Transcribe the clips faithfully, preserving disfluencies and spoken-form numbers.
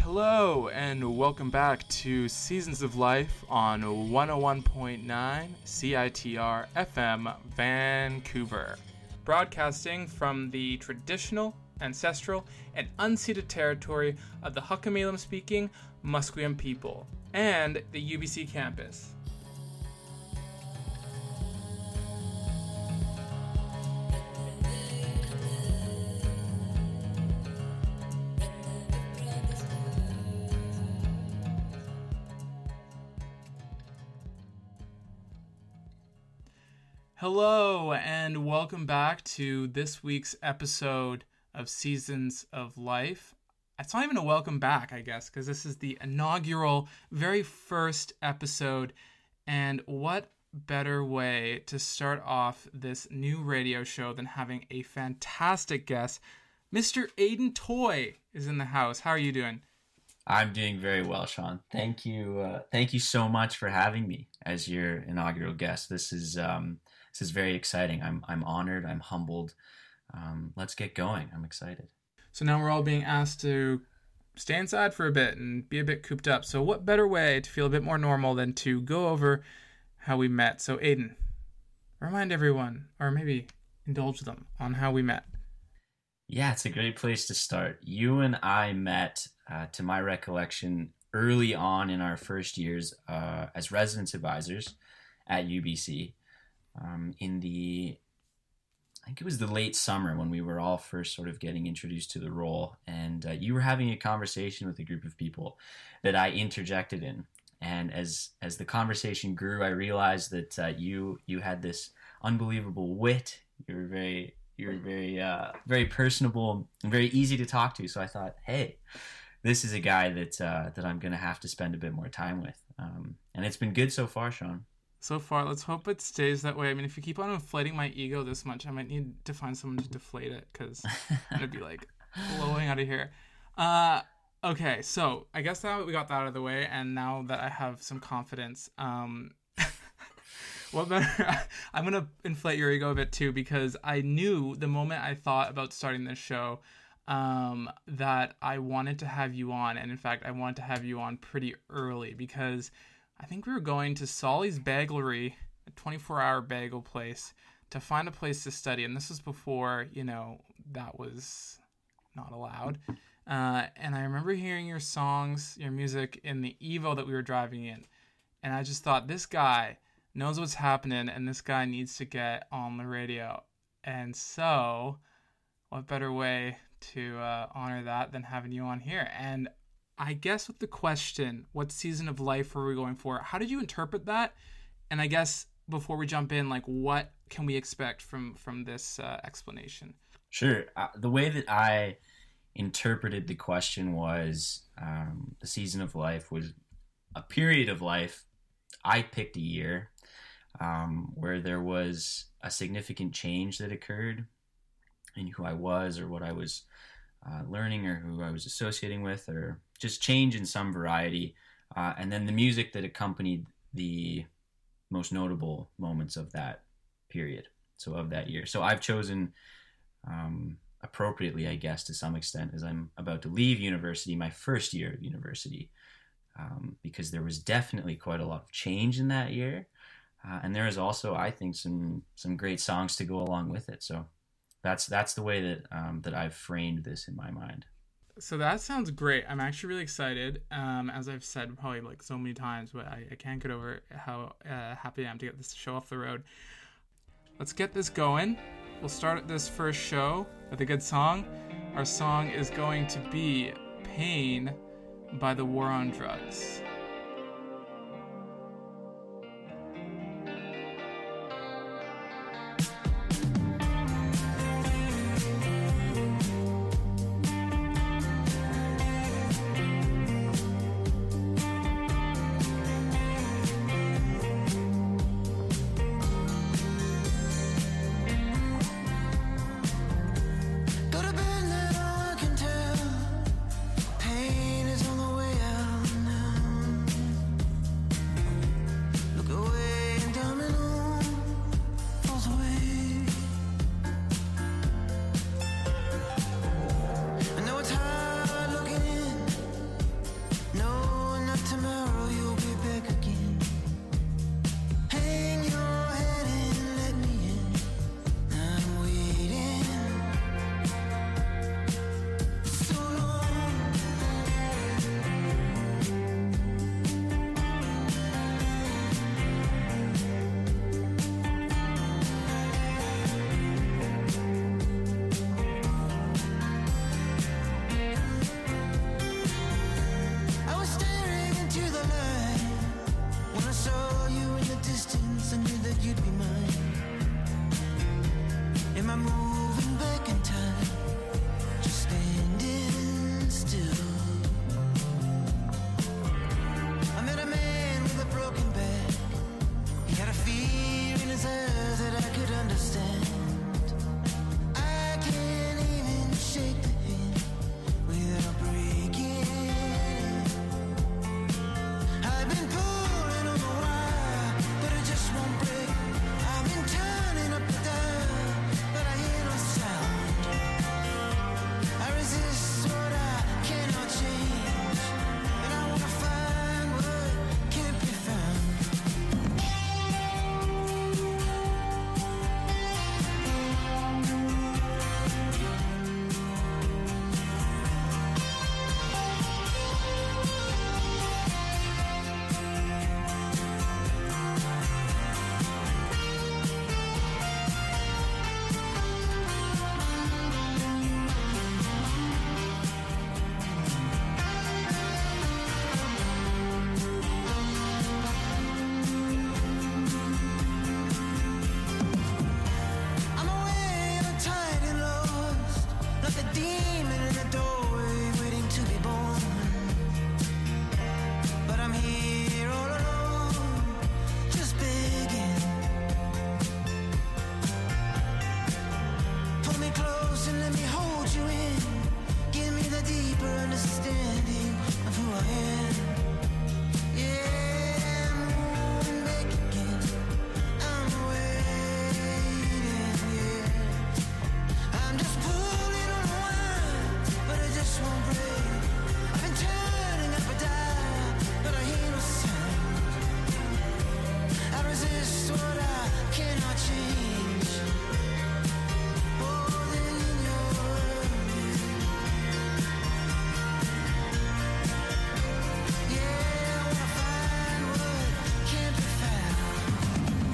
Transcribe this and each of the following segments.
Hello, and welcome back to Seasons of Life on one oh one point nine C I T R F M Vancouver. Broadcasting from the traditional, ancestral, and unceded territory of the Hukamelam-speaking Musqueam people and the U B C campus. Hello, and welcome back to this week's episode of Seasons of Life. It's not even a welcome back, I guess, because this is the inaugural, very first episode, and what better way to start off this new radio show than having a fantastic guest. Mister Aidan Toy is in the house. How are you doing? I'm doing very well, Sean. Thank you. Uh, thank you so much for having me as your inaugural guest. This is um, this is very exciting. I'm I'm honored. I'm humbled. Um, let's get going. I'm excited. So now we're all being asked to stay inside for a bit and be a bit cooped up. So what better way to feel a bit more normal than to go over how we met? So Aidan, remind everyone, or maybe indulge them on how we met. Yeah, it's a great place to start. You and I met, uh, to my recollection, early on in our first years uh, as residence advisors at U B C. Um, in the, I think it was the late summer when we were all first sort of getting introduced to the role, and uh, you were having a conversation with a group of people that I interjected in. And as as the conversation grew, I realized that uh, you you had this unbelievable wit. You were very you were very uh, very personable and very easy to talk to. So I thought, hey, this is a guy that uh, that I'm going to have to spend a bit more time with. Um, and it's been good so far, Sean. So far, let's hope it stays that way. I mean, if you keep on inflating my ego this much, I might need to find someone to deflate it, because I'm going to be like blowing out of here. Uh, okay, so I guess now that we got that out of the way, and now that I have some confidence, um, what better? I'm going to inflate your ego a bit too, because I knew the moment I thought about starting this show um, that I wanted to have you on. And in fact, I wanted to have you on pretty early, because I think we were going to Solly's Bagelery, a twenty-four hour bagel place, to find a place to study. And this was before, you know, that was not allowed. Uh, and I remember hearing your songs, your music in the Evo that we were driving in. And I just thought, this guy knows what's happening, and this guy needs to get on the radio. And so, what better way to uh, honor that than having you on here? And I guess with the question, what season of life are we going for? How did you interpret that? And I guess before we jump in, like, what can we expect from from this uh, explanation? Sure. Uh, the way that I interpreted the question was um, the season of life was a period of life. I picked a year um, where there was a significant change that occurred in who I was, or what I was uh, learning, or who I was associating with, or just change in some variety. Uh, and then the music that accompanied the most notable moments of that period, so of that year. So I've chosen um, appropriately, I guess, to some extent, as I'm about to leave university, my first year of university, um, because there was definitely quite a lot of change in that year. Uh, and there is also, I think, some some great songs to go along with it. So that's that's the way that um, that I've framed this in my mind. So that sounds great. I'm actually really excited. Um, as I've said probably like so many times, but I, I can't get over how uh, happy I am to get this show off the road. Let's get this going. We'll start this first show with a good song. Our song is going to be Pain by The War on Drugs. Pain is on the way out now. Am I moving back in time? Just standing still. I met a man with a broken back. He had a fear in his eyes that I could understand. I can't even shake the hand without breaking. I've been pulling on the wire, but it just won't break. I've been turning up the dial, but I hear no sound. I resist what I cannot change, and I wanna find what can't be found. I'm away and I'm tired and lost, like a demon in a doorway waiting to be born. But I'm here all alone, just begging. Pull me close and let me hold you in. Give me the deeper understanding of who I am. Yeah, I'm moving back again. I'm waiting, yeah. I'm just pulling on a wire, but it just won't break. I've been turning up a dial, but I hear no sound. I resist what I cannot change. Oh, then in your world, yeah, I wanna find what can't be found.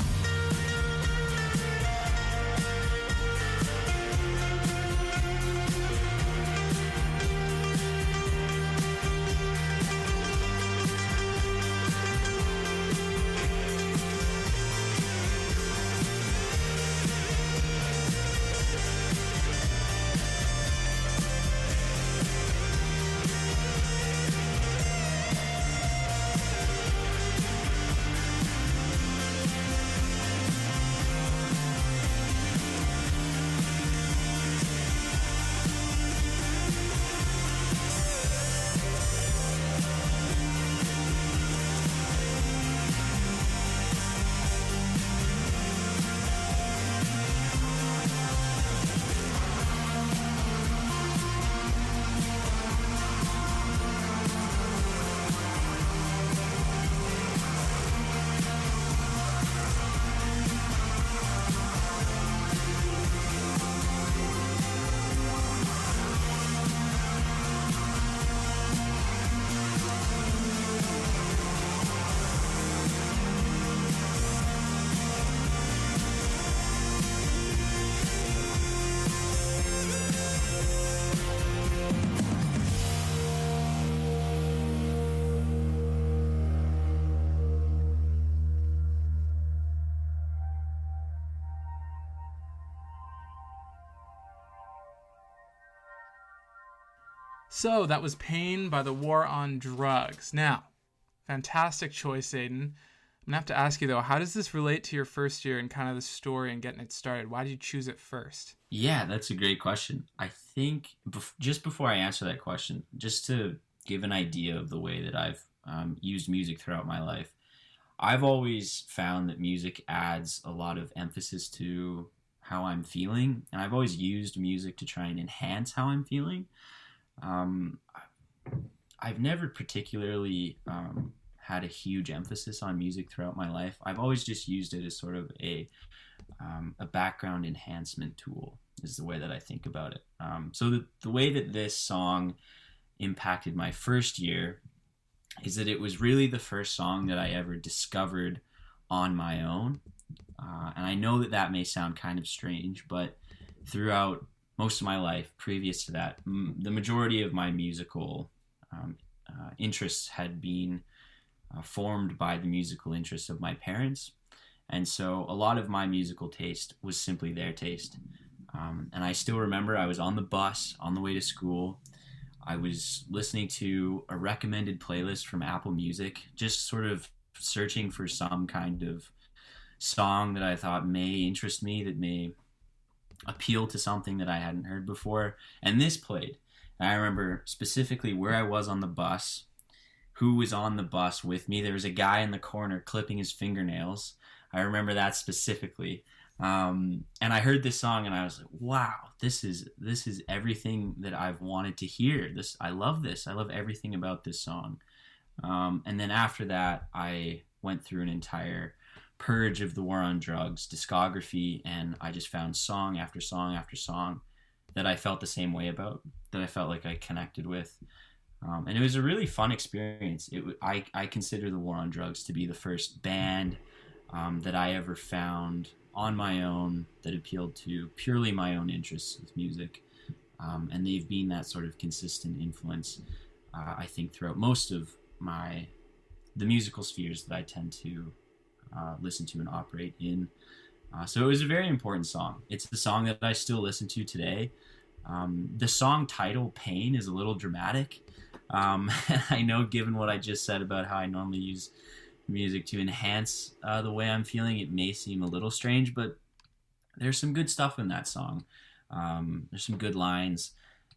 So that was Pain by The War on Drugs. Now, fantastic choice, Aiden. I'm gonna have to ask you though, how does this relate to your first year and kind of the story and getting it started? Why did you choose it first? Yeah, that's a great question. I think bef- just before I answer that question, just to give an idea of the way that I've um, used music throughout my life, I've always found that music adds a lot of emphasis to how I'm feeling, and I've always used music to try and enhance how I'm feeling. Um, I've never particularly um, had a huge emphasis on music throughout my life. I've always just used it as sort of a um, a background enhancement tool, is the way that I think about it. Um, so the, the way that this song impacted my first year is that it was really the first song that I ever discovered on my own. Uh, and I know that that may sound kind of strange, but throughout most of my life previous to that, m- the majority of my musical um, uh, interests had been uh, formed by the musical interests of my parents. And so a lot of my musical taste was simply their taste. Um, and I still remember I was on the bus on the way to school. I was listening to a recommended playlist from Apple Music, just sort of searching for some kind of song that I thought may interest me, that may appeal to something that I hadn't heard before. And this played. And I remember specifically where I was on the bus, who was on the bus with me. There was a guy in the corner clipping his fingernails. I remember that specifically. Um, and I heard this song and I was like, wow, this is, this is everything that I've wanted to hear. This, I love this. I love everything about this song. Um, and then after that, I went through an entire purge of the War on Drugs discography, and I just found song after song after song that I felt the same way about, that I felt like I connected with. Um, and it was a really fun experience. It, I, I consider the War on Drugs to be the first band um, that I ever found on my own that appealed to purely my own interests with music. Um, and they've been that sort of consistent influence, uh, I think, throughout most of my, the musical spheres that I tend to uh, listen to and operate in. Uh, so it was a very important song. It's the song that I still listen to today. Um, the song title, Pain, is a little dramatic. Um, I know, given what I just said about how I normally use music to enhance uh, the way I'm feeling, it may seem a little strange, but there's some good stuff in that song. Um, there's some good lines.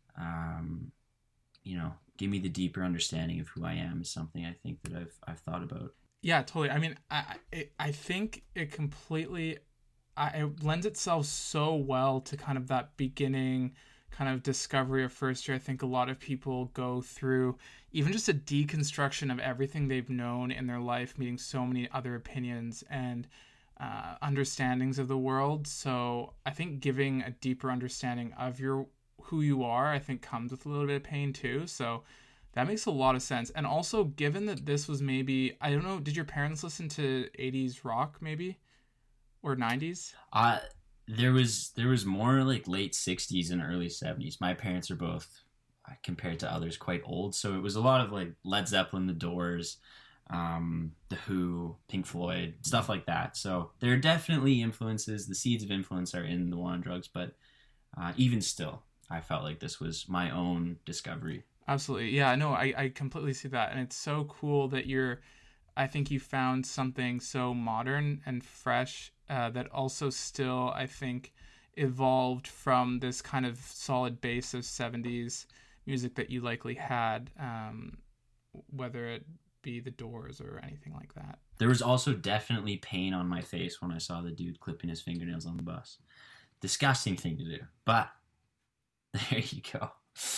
Um, you know, give me the deeper understanding of who I am is something I think that I've I've thought about. Yeah, totally. I mean, I I, I think it completely, I, it lends itself so well to kind of that beginning kind of discovery of first year. I think a lot of people go through even just a deconstruction of everything they've known in their life, meeting so many other opinions and uh, understandings of the world. So I think giving a deeper understanding of your who you are, I think comes with a little bit of pain too. So that makes a lot of sense. And also, given that this was maybe, I don't know, did your parents listen to eighties rock maybe? Or nineties? Uh, there was there was more like late sixties and early seventies. My parents are both, uh, compared to others, quite old. So it was a lot of like Led Zeppelin, The Doors, um, The Who, Pink Floyd, stuff like that. So there are definitely influences. The seeds of influence are in the War on Drugs. But uh, even still, I felt like this was my own discovery. Absolutely. Yeah, no, I, I completely see that. And it's so cool that you're, I think you found something so modern and fresh uh, that also still, I think, evolved from this kind of solid base of seventies music that you likely had, um, whether it be The Doors or anything like that. There was also definitely pain on my face when I saw the dude clipping his fingernails on the bus. Disgusting thing to do. But there you go.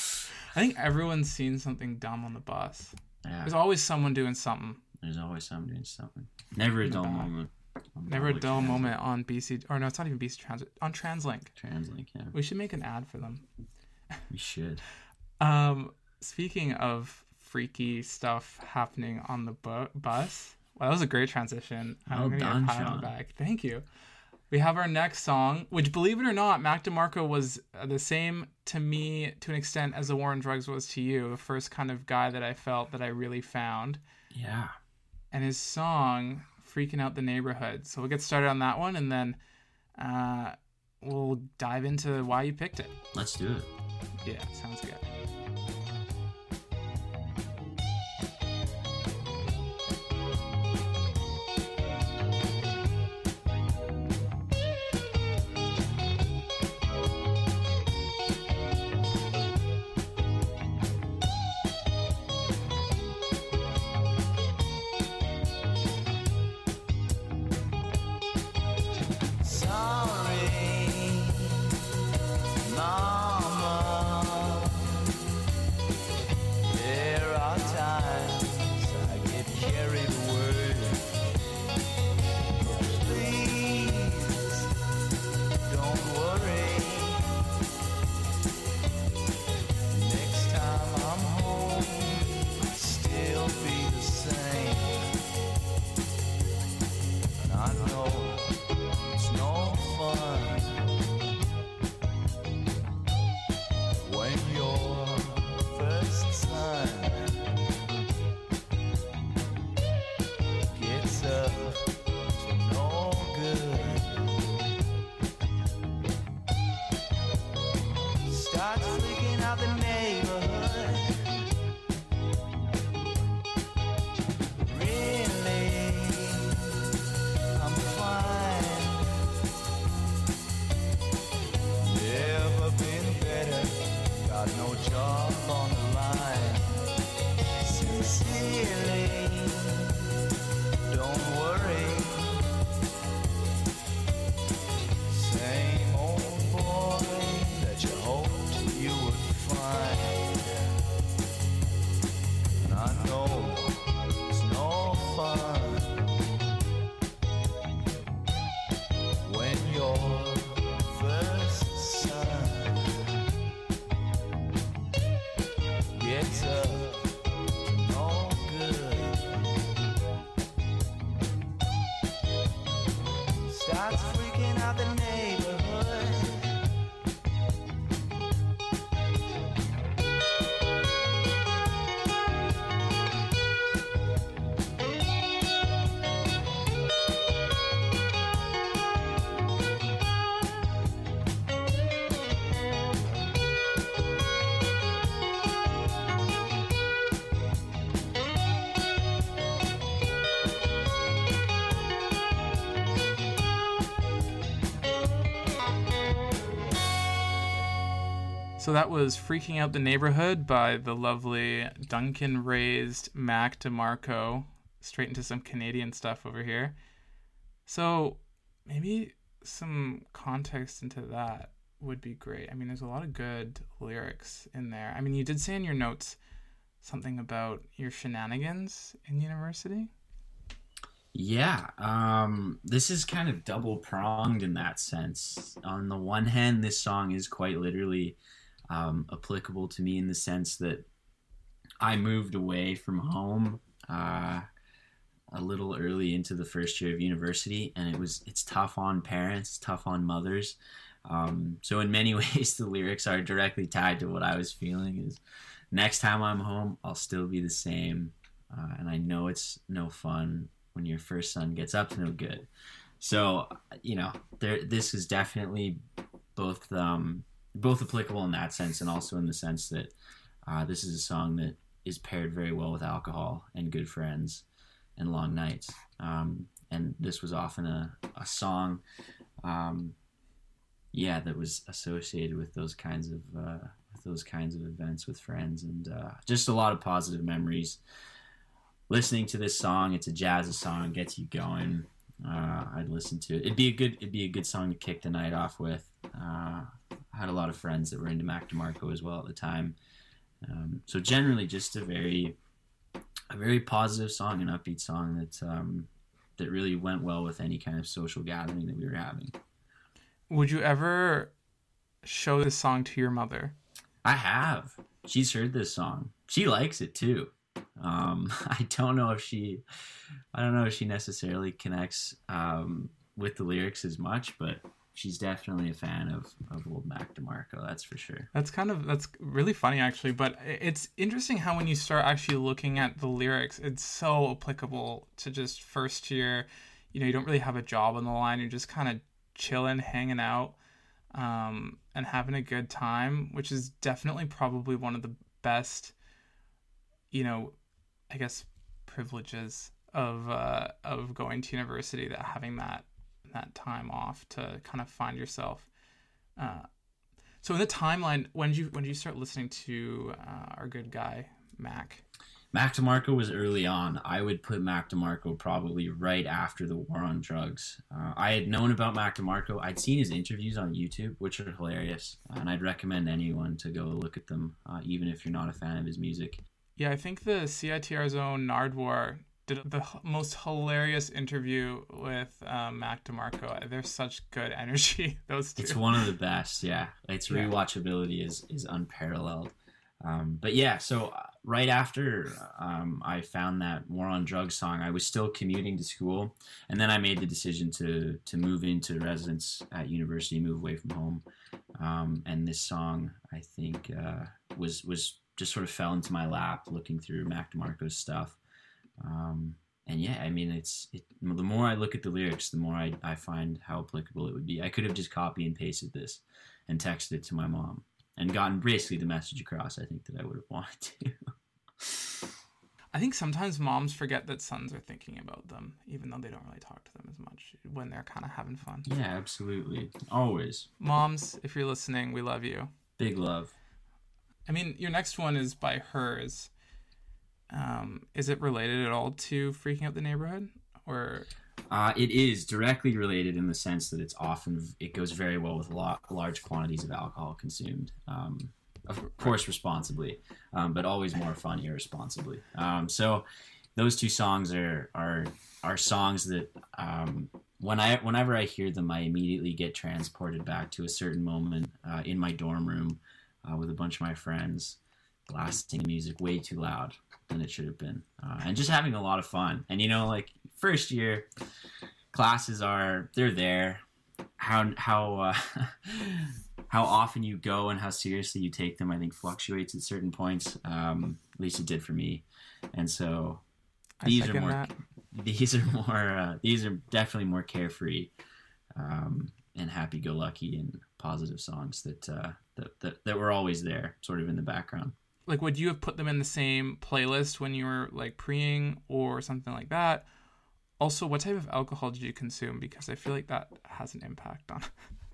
I think everyone's seen something dumb on the bus. Yeah. There's always someone doing something. There's always someone doing something. Never a dull moment. Never a dull moment on B C, or no, it's not even B C Transit, on TransLink. TransLink, yeah. We should make an ad for them. We should. Um, speaking of freaky stuff happening on the bu- bus, well, that was a great transition. I'm Well gonna done, get a pat on Sean. the back. Thank you. We have our next song, which, believe it or not, Mac DeMarco was the same to me to an extent as the War on Drugs was to you. The first kind of guy that I felt that I really found. Yeah. And his song, Freaking Out the Neighborhood. So we'll get started on that one, and then uh, we'll dive into why you picked it. Let's do it. Yeah, sounds good. Sorry, Mama. starts freaking out the neighborhood. Really, I'm fine. Never been better. Got no job on the line. Sincerely, don't worry. Same old boy that you hoped you would find. And I know it's no fun when your first son gets up to no good, starts freaking out the neighborhood. So that was Freaking Out the Neighborhood by the lovely Duncan-raised Mac DeMarco. Straight into some Canadian stuff over here. So maybe some context into that would be great. I mean, there's a lot of good lyrics in there. I mean, you did say in your notes something about your shenanigans in university. Yeah, um, this is kind of double pronged in that sense. On the one hand, this song is quite literally um, applicable to me in the sense that I moved away from home uh, a little early into the first year of university, and it was it's tough on parents, tough on mothers. Um, so in many ways, the lyrics are directly tied to what I was feeling. Is next time I'm home, I'll still be the same, uh, and I know it's no fun when your first son gets up to no good. So, you know, there this is definitely both um, both applicable in that sense, and also in the sense that uh, this is a song that is paired very well with alcohol and good friends and long nights. Um, and this was often a, a song, um, yeah, that was associated with those kinds of uh, with those kinds of events with friends, and uh, just a lot of positive memories. Listening to this song, it's a jazzy song, gets you going. Uh, I'd listen to it. It'd be a good, it'd be a good song to kick the night off with. Uh, I had a lot of friends that were into Mac DeMarco as well at the time. Um, so generally, just a very, a very positive song, an upbeat song that um, that really went well with any kind of social gathering that we were having. Would you ever show this song to your mother? I have. She's heard this song. She likes it too. Um, I don't know if she, I don't know if she necessarily connects um, with the lyrics as much, but she's definitely a fan of, of old Mac DeMarco, that's for sure. That's kind of, that's really funny actually, but it's interesting how when you start actually looking at the lyrics, it's so applicable to just first year. You know, you don't really have a job on the line, you're just kind of chilling, hanging out, um, and having a good time, which is definitely probably one of the best, you know, I guess privileges of uh, of going to university, that having that that time off to kind of find yourself. Uh, so in the timeline, when did you when did you start listening to uh, our good guy Mac? Mac DeMarco was early on. I would put Mac DeMarco probably right after the war on drugs. Uh, I had known about Mac DeMarco. I'd seen his interviews on YouTube, which are hilarious, and I'd recommend anyone to go look at them, uh, even if you're not a fan of his music. Yeah, I think the C I T R's own Nardwar did the h- most hilarious interview with um, Mac DeMarco. There's such good energy, those two. It's one of the best, yeah. Its Yeah. rewatchability is, is unparalleled. Um, but yeah, so uh, right after um, I found that War on Drugs song, I was still commuting to school, and then I made the decision to to move into residence at university, move away from home. Um, and this song, I think, uh, was was just sort of fell into my lap looking through Mac DeMarco's stuff. Um, and yeah, I mean, it's it, the more I look at the lyrics, the more I, I find how applicable it would be. I could have just copy and pasted this and texted it to my mom, and gotten basically the message across I think that I would have wanted to. I think sometimes moms forget that sons are thinking about them, even though they don't really talk to them as much when they're kind of having fun. Yeah, absolutely. Always. Moms, if you're listening, we love you. Big love. I mean, your next one is by Hers. Um, is it related at all to Freaking Out the Neighborhood? Or uh, it is directly related in the sense that it's often, it goes very well with lot, large quantities of alcohol consumed. Um, of course, responsibly, um, but always more fun irresponsibly. Um, so those two songs are are are songs that um, when I whenever I hear them, I immediately get transported back to a certain moment uh, in my dorm room uh, with a bunch of my friends, blasting music way too loud than it should have been, uh, and just having a lot of fun. And you know, like first year classes are they're there. How how uh, how often you go and how seriously you take them, I think fluctuates at certain points. Um, at least it did for me. And so these are more that. these are more uh, these are definitely more carefree um, and happy-go-lucky and positive songs that, uh, that that that were always there, sort of in the background. Like, would you have put them in the same playlist when you were like preing or something like that? Also, what type of alcohol did you consume? Because I feel like that has an impact on.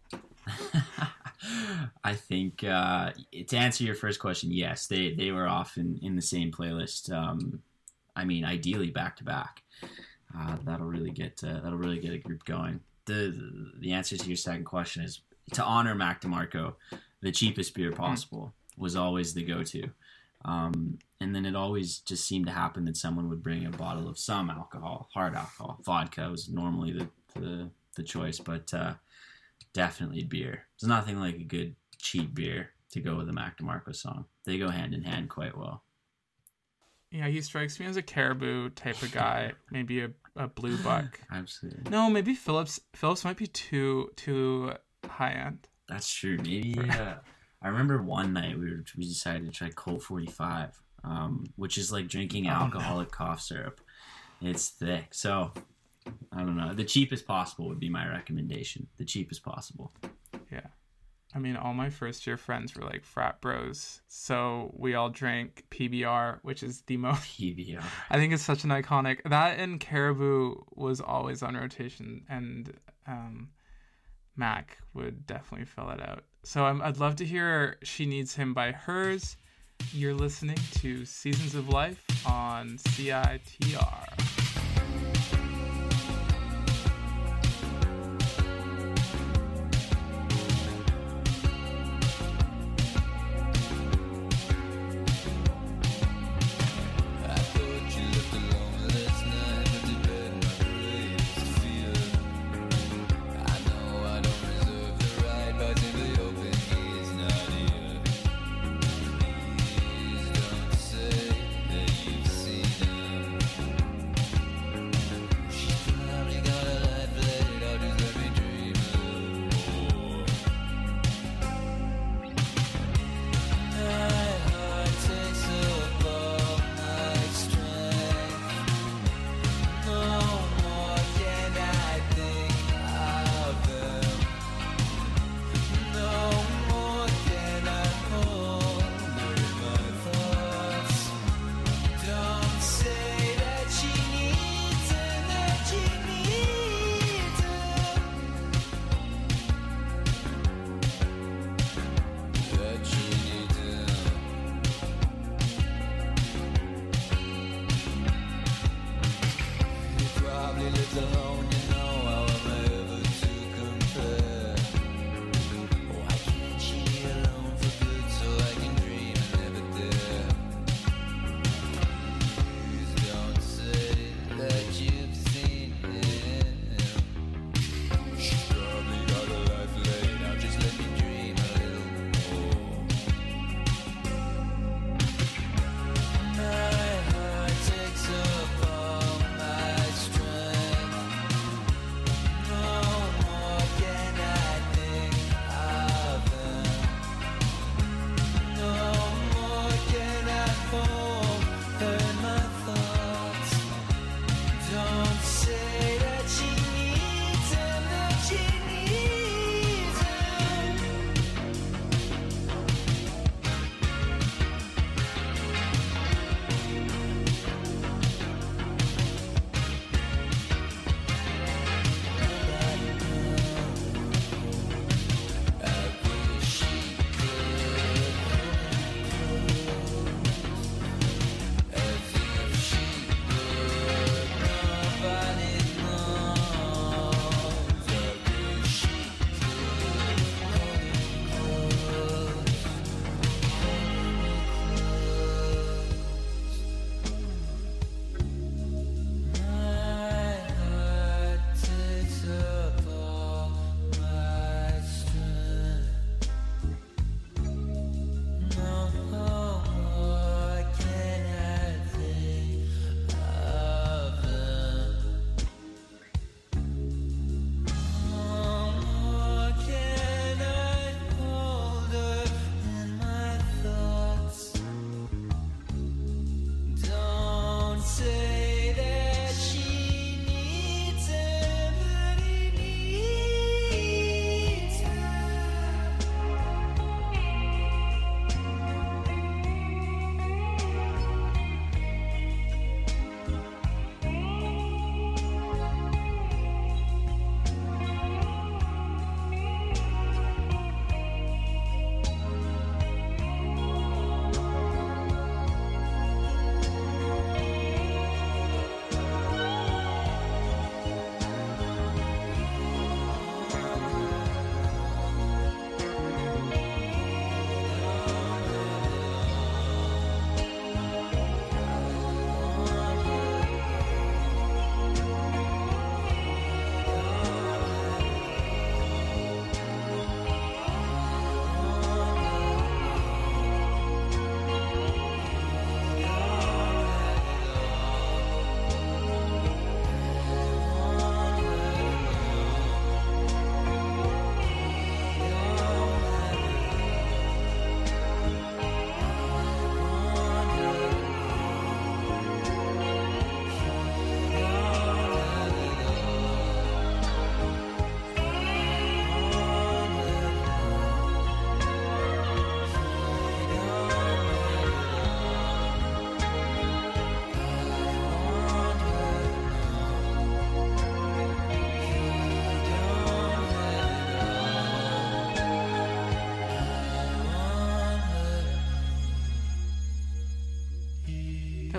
I think uh, to answer your first question, yes, they, they were often in the same playlist. Um, I mean, ideally back to back. Uh, that'll really get uh, that'll really get a group going. The the answer to your second question is to honor Mac DeMarco. The cheapest beer possible mm. was always the go-to. Um, and then it always just seemed to happen that someone would bring a bottle of some alcohol, hard alcohol. Vodka was normally the the, the choice, but uh, definitely beer. There's nothing like a good cheap beer to go with a Mac DeMarco song. They go hand in hand quite well. Yeah, he strikes me as a Caribou type of guy. Maybe a, a Blue Buck. Absolutely. No, maybe Phillips. Phillips might be too too high end. That's true. Maybe. Yeah. I remember one night we were, we decided to try Colt forty-five, um, which is like drinking alcoholic oh, no. cough syrup. It's thick. So, I don't know. The cheapest possible would be my recommendation. The cheapest possible. Yeah. I mean, all my first year friends were like frat bros. So we all drank P B R, which is the most... P B R. I think it's such an iconic... That and Caribou was always on rotation. And um, Mac would definitely fill it out. So I'm, I'd love to hear She Needs Him by Hers. You're listening to Seasons of Life on C I T R.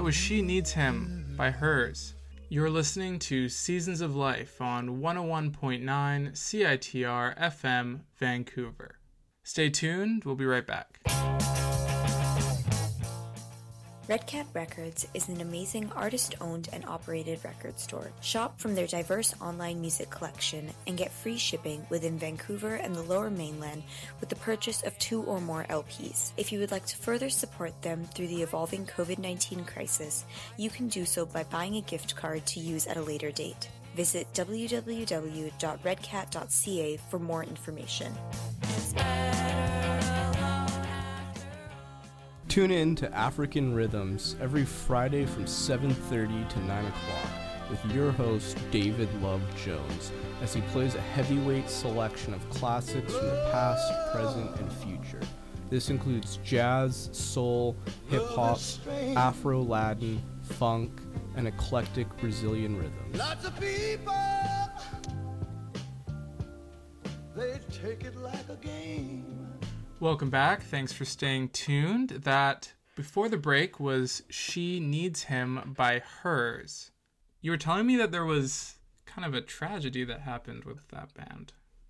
was She Needs Him by Hers. You're listening to Seasons of Life on one oh one point nine C I T R F M Vancouver. Stay tuned, we'll be right back. Red Cat Records is an amazing artist-owned and operated record store. Shop from their diverse online music collection and get free shipping within Vancouver and the Lower Mainland with the purchase of two or more L Ps. If you would like to further support them through the evolving covid nineteen crisis, you can do so by buying a gift card to use at a later date. Visit w w w dot red cat dot c a for more information. Tune in to African Rhythms every Friday from seven thirty to nine o'clock with your host, David Love Jones, as he plays a heavyweight selection of classics from the past, present, and future. This includes jazz, soul, hip-hop, Afro-Latin, funk, and eclectic Brazilian rhythms. Lots of people, they take it like a game. Welcome back. Thanks for staying tuned. That, before the break, was She Needs Him by Hers. You were telling me that there was kind of a tragedy that happened with that band.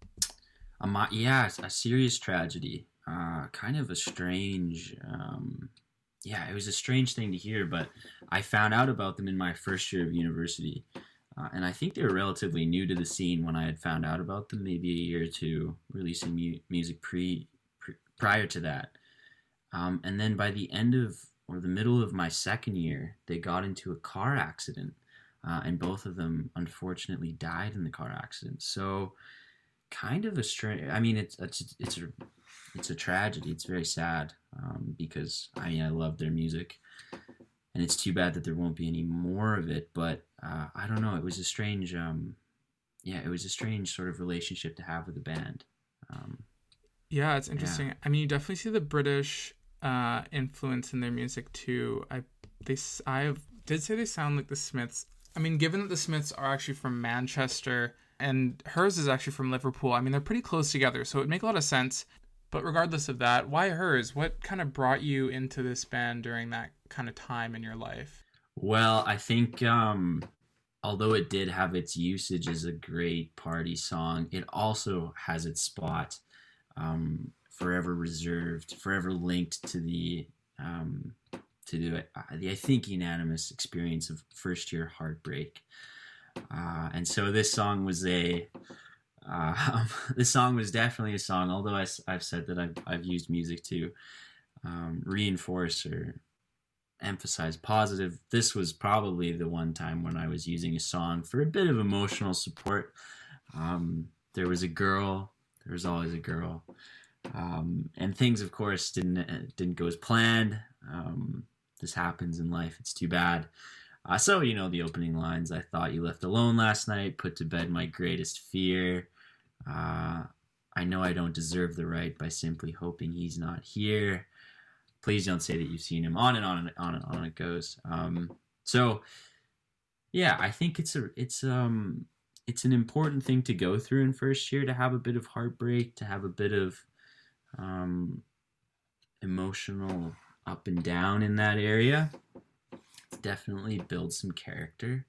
Um, yeah, a serious tragedy. Uh, kind of a strange... Um, yeah, it was a strange thing to hear, but I found out about them in my first year of university. Uh, and I think they were relatively new to the scene when I had found out about them, maybe a year or two, releasing mu- music pre... prior to that. Um, and then by the end of, or the middle of my second year, they got into a car accident. Uh, and both of them, unfortunately, died in the car accident. So, kind of a strange, I mean, it's, it's, it's, a, it's a tragedy. It's very sad um, because, I mean, I love their music. And it's too bad that there won't be any more of it. But, uh, I don't know, it was a strange, um, yeah, it was a strange sort of relationship to have with the band. Um, Yeah, it's interesting. Yeah. I mean, you definitely see the British uh, influence in their music too. I they I did say they sound like the Smiths. I mean, given that the Smiths are actually from Manchester and Hers is actually from Liverpool, I mean, they're pretty close together, so it would make a lot of sense. But regardless of that, why Hers? What kind of brought you into this band during that kind of time in your life? Well, I think um, although it did have its usage as a great party song, it also has its spot. Um, forever reserved, forever linked to the um, to the uh, the I think unanimous experience of first year heartbreak, uh, and so this song was a uh, this song was definitely a song. Although I, I've said that I've I've used music to um, reinforce or emphasize positive, this was probably the one time when I was using a song for a bit of emotional support. Um, there was a girl. There was always a girl. Um, and things, of course, didn't uh, didn't go as planned. Um, this happens in life. It's too bad. Uh, so, you know, the opening lines, I thought you left alone last night, put to bed my greatest fear. Uh, I know I don't deserve the right by simply hoping he's not here. Please don't say that you've seen him. On and on and on and on it goes. Um, so, yeah, I think it's a it's um. It's an important thing to go through in first year, to have a bit of heartbreak, to have a bit of um, emotional up and down in that area. It's definitely builds some character.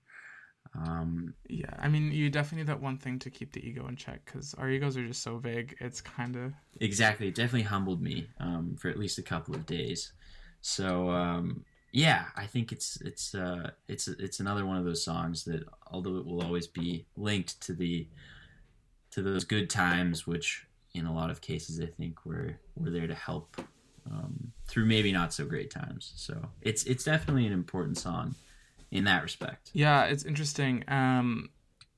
Um, yeah, I mean, you definitely need that one thing to keep the ego in check, because our egos are just so vague. It's kind of... Exactly. It definitely humbled me um, for at least a couple of days. So... Um, Yeah, I think it's it's uh it's it's another one of those songs that, although it will always be linked to the to those good times, which in a lot of cases I think we're we're there to help um, through maybe not so great times. So it's it's definitely an important song in that respect. Yeah, it's interesting. Um,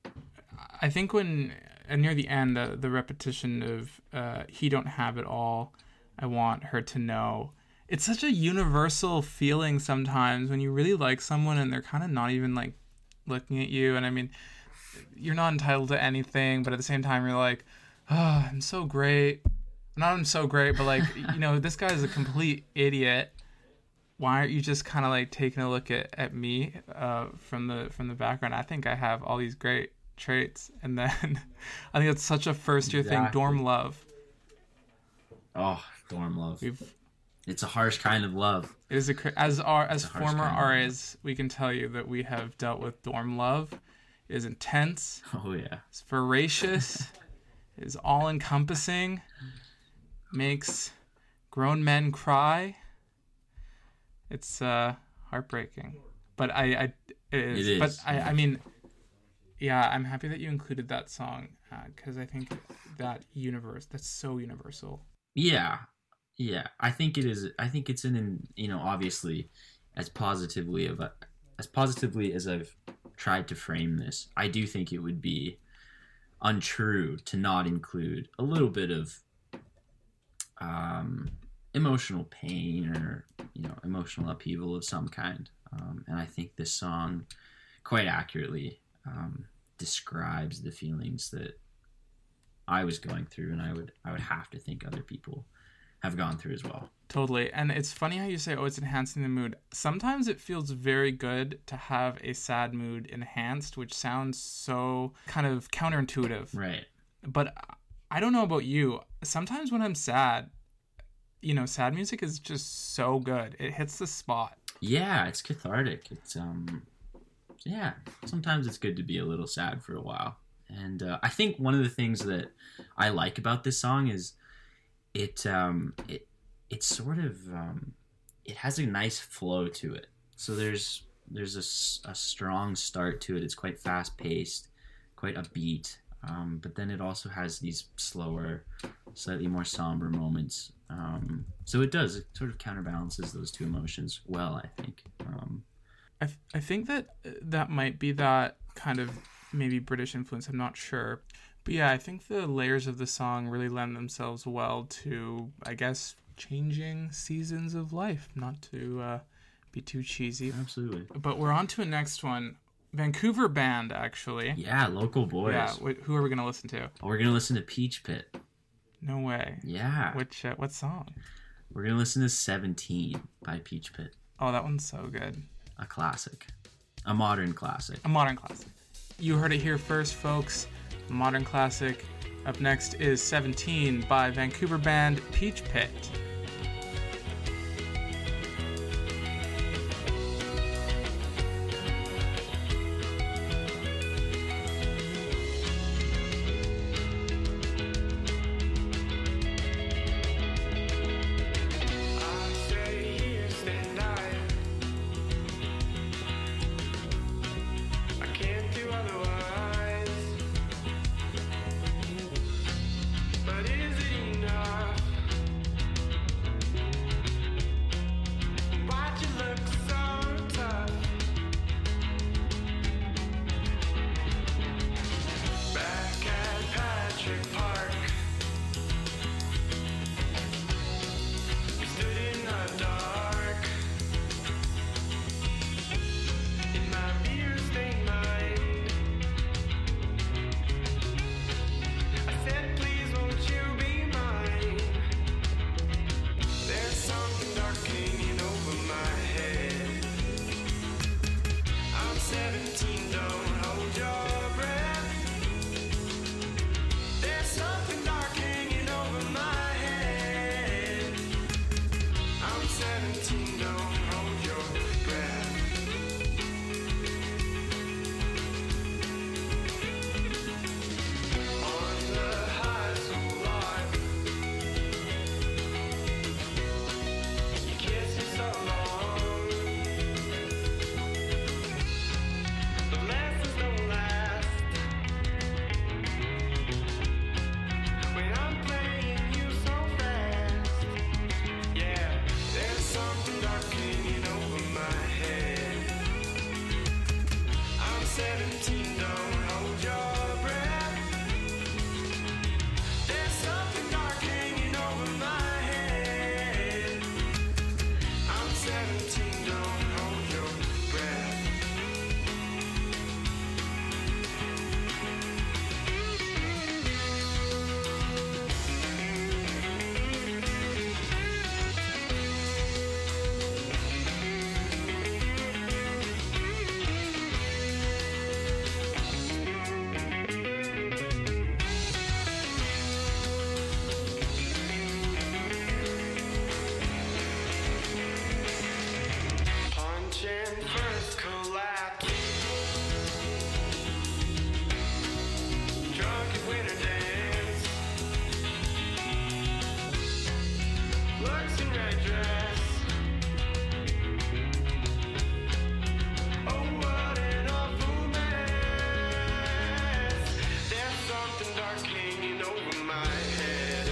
I think when uh, near the end, uh, the repetition of uh, "He don't have it all, I want her to know." It's such a universal feeling sometimes when you really like someone and they're kind of not even like looking at you. And I mean, you're not entitled to anything, but at the same time, you're like, oh, I'm so great. Not I'm so great, but like, you know, this guy is a complete idiot. Why aren't you just kind of like taking a look at, at me uh, from the from the background? I think I have all these great traits. And then I think it's such a first year exactly. thing. Dorm Love. Oh, Dorm Love. We've It's a harsh kind of love. It is a cr- as our as a harsh former kind of R As, we can tell you that we have dealt with dorm love. It is intense. Oh yeah. It's voracious. It is all encompassing. Makes grown men cry. It's uh, heartbreaking, but I, I it is. It is. But I, I mean, yeah, I'm happy that you included that song because I think that universe that's so universal. Yeah, yeah. I think it is. I think it's an, you know, obviously, as positively of a, as positively as I've tried to frame this, I do think it would be untrue to not include a little bit of um, emotional pain or, you know, emotional upheaval of some kind. Um, and I think this song quite accurately um, describes the feelings that I was going through, and I would I would have to think other people have gone through as well. Totally. And it's funny how you say, oh, it's enhancing the mood. Sometimes it feels very good to have a sad mood enhanced, which sounds so kind of counterintuitive. Right. But I don't know about you. Sometimes when I'm sad, you know, sad music is just so good. It hits the spot. Yeah, it's cathartic. It's um yeah, sometimes it's good to be a little sad for a while. And uh, I think one of the things that I like about this song is it um it it's sort of um it has a nice flow to it. So there's there's a, s- a strong start to it. It's quite fast paced, quite upbeat. Um, but then it also has these slower, slightly more somber moments. Um, so it does. It sort of counterbalances those two emotions well, I think. Um, I, th- I think that that might be that kind of maybe British influence. I'm not sure. But yeah, I think the layers of the song really lend themselves well to, I guess, changing seasons of life. Not to uh, be too cheesy. absolutely. But we're on to a next one. Vancouver band, actually. Yeah, local boys. Yeah, wh- who are we going to listen to? We're going to listen to Peach Pit. No way. Yeah. Which, uh, what song? We're going to listen to seventeen by Peach Pit. Oh, that one's so good. A classic. A modern classic. A modern classic. You heard it here first, folks. Modern classic. Up next is seventeen by Vancouver band Peach Pit. I stay here, stand I. I can't do otherwise. But is it enough? ocean first collapse. Drunken winter dance. Looks in red dress. Oh, what an awful mess. There's something dark hanging over my head.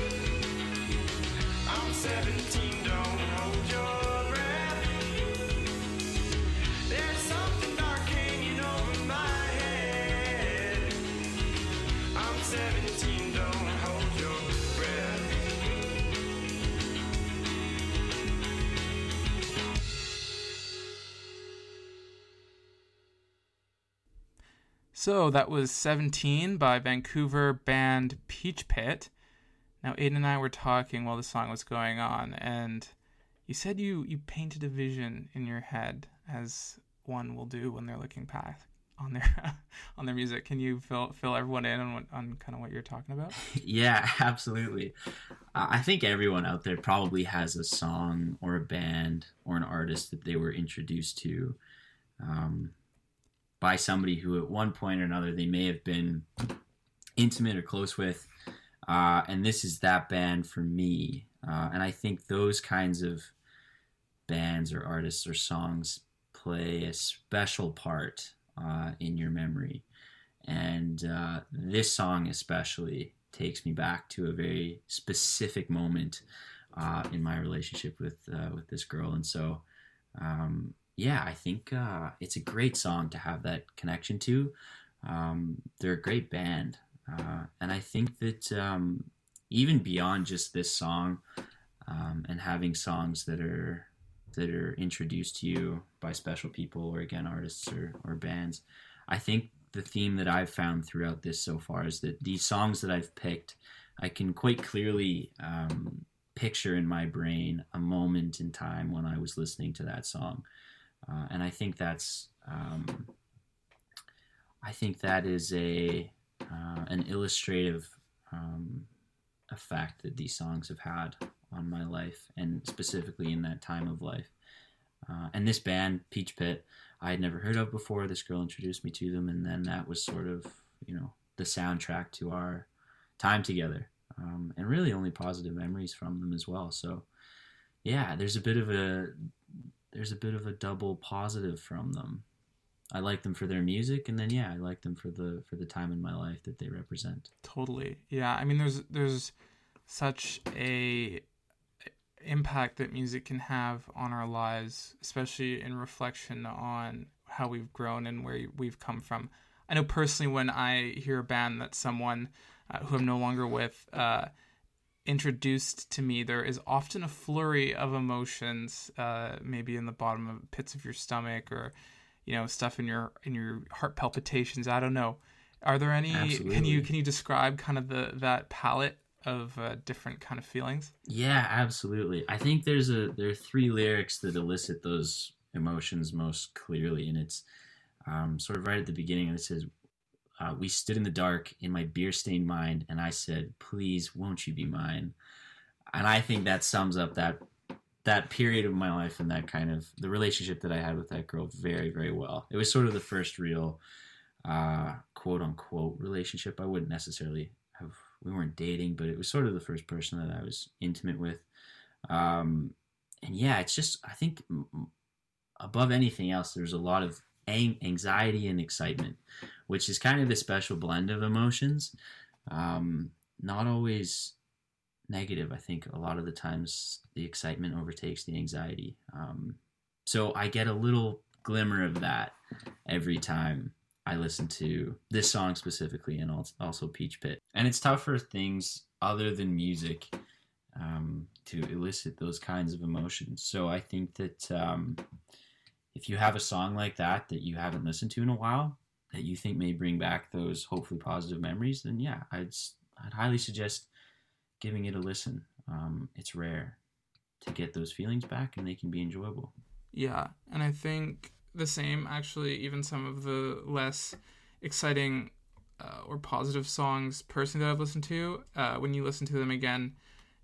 I'm seventeen, don't hold your breath. There's something dark hanging over my head. I'm seventeen, don't hold your breath. So that was seventeen by Vancouver band Peach Pit. Now, Aiden and I were talking while the song was going on, and you said you, you painted a vision in your head, as one will do when they're looking back on their on their music. Can you fill fill everyone in on what, on kind of what you're talking about? Yeah, absolutely. Uh, I think everyone out there probably has a song or a band or an artist that they were introduced to um, by somebody who at one point or another they may have been intimate or close with. Uh, and this is that band for me. Uh, and I think those kinds of bands or artists or songs play a special part uh, in your memory. And uh, this song especially takes me back to a very specific moment uh, in my relationship with uh, with this girl. And so, um, yeah, I think uh, it's a great song to have that connection to. Um, they're a great band. Uh, and I think that um, even beyond just this song um, and having songs that are that are introduced to you by special people or, again, artists or, or bands, I think the theme that I've found throughout this so far is that these songs that I've picked, I can quite clearly um, picture in my brain a moment in time when I was listening to that song. Uh, and I think that's, um, I think that is a... Uh, an illustrative um, effect that these songs have had on my life, and specifically in that time of life. Uh, and this band, Peach Pit, I had never heard of before. This girl introduced me to them, and then that was sort of, you know, the soundtrack to our time together. Um, and really only positive memories from them as well. So, yeah, there's a bit of a there's a bit of a double positive from them. I like them for their music, and then yeah, I like them for the for the time in my life that they represent. Totally. Yeah, I mean there's there's such a impact that music can have on our lives, especially in reflection on how we've grown and where we've come from. I know personally when I hear a band that someone uh, who I'm no longer with uh, introduced to me, there is often a flurry of emotions, uh, maybe in the bottom of pits of your stomach, or you know, stuff in your in your heart palpitations. I don't know. Are there any? Absolutely. Can you can you describe kind of the that palette of uh, different kind of feelings? Yeah, absolutely. I think there's a there are three lyrics that elicit those emotions most clearly, and it's um, sort of right at the beginning. And it says, uh, "We stood in the dark in my beer-stained mind, and I said, 'Please, won't you be mine?'" And I think that sums up that. that period of my life and that kind of the relationship that I had with that girl very, very well. It was sort of the first real uh, quote unquote relationship. I wouldn't necessarily have, we weren't dating, but it was sort of the first person that I was intimate with. Um, and yeah, it's just, I think above anything else, there's a lot of anxiety and excitement, which is kind of a special blend of emotions. Um, not always negative. I think a lot of the times the excitement overtakes the anxiety. Um, so I get a little glimmer of that every time I listen to this song specifically, and also Peach Pit. And it's tough for things other than music um, to elicit those kinds of emotions. So I think that um, if you have a song like that that you haven't listened to in a while, that you think may bring back those hopefully positive memories, then yeah, I'd I'd highly suggest giving it a listen. Um, it's rare to get those feelings back, and they can be enjoyable. Yeah, and I think the same, actually, even some of the less exciting uh, or positive songs personally that I've listened to, uh, when you listen to them again,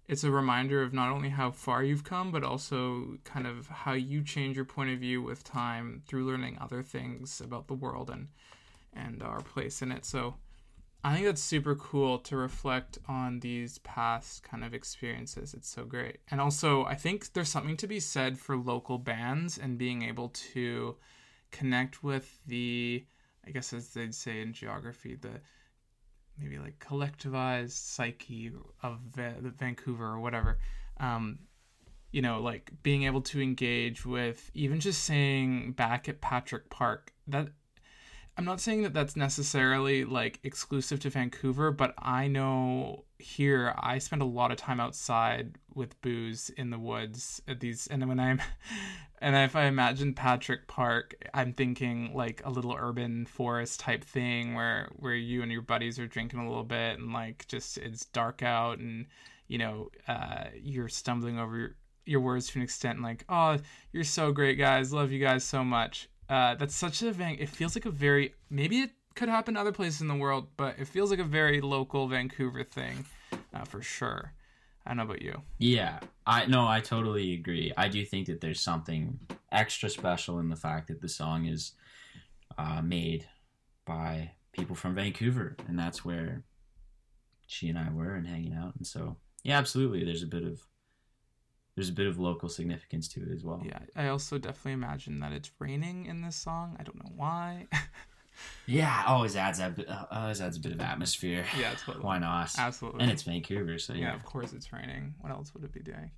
it's a reminder of not only how far you've come, but also kind of how you change your point of view with time through learning other things about the world and and our place in it. So I think that's super cool to reflect on these past kind of experiences. It's so great. And also, I think there's something to be said for local bands and being able to connect with the, I guess as they'd say in geography, the maybe like collectivized psyche of Va- Vancouver or whatever. Um, you know, like being able to engage with even just saying back at Patrick Park, that I'm not saying that that's necessarily like exclusive to Vancouver, but I know here I spend a lot of time outside with booze in the woods at these, and when I'm and if I imagine Patrick Park, I'm thinking like a little urban forest type thing where where you and your buddies are drinking a little bit and like just it's dark out and you know uh you're stumbling over your, your words to an extent like, oh, you're so great guys, love you guys so much. Uh, that's such a Van- it feels like a very, maybe it could happen other places in the world, but it feels like a very local Vancouver thing, uh, for sure. I don't know about you. Yeah, I no, I totally agree. I do think that there's something extra special in the fact that the song is uh, made by people from Vancouver, and that's where she and I were and hanging out. And so, yeah, absolutely, there's a bit of there's a bit of local significance to it as well. Yeah, I also definitely imagine that it's raining in this song. I don't know why. Yeah, always adds a bit, uh, always adds a bit of atmosphere. Yeah, totally. Why not? Absolutely. And it's Vancouver, so yeah. Yeah, of course it's raining. What else would it be doing?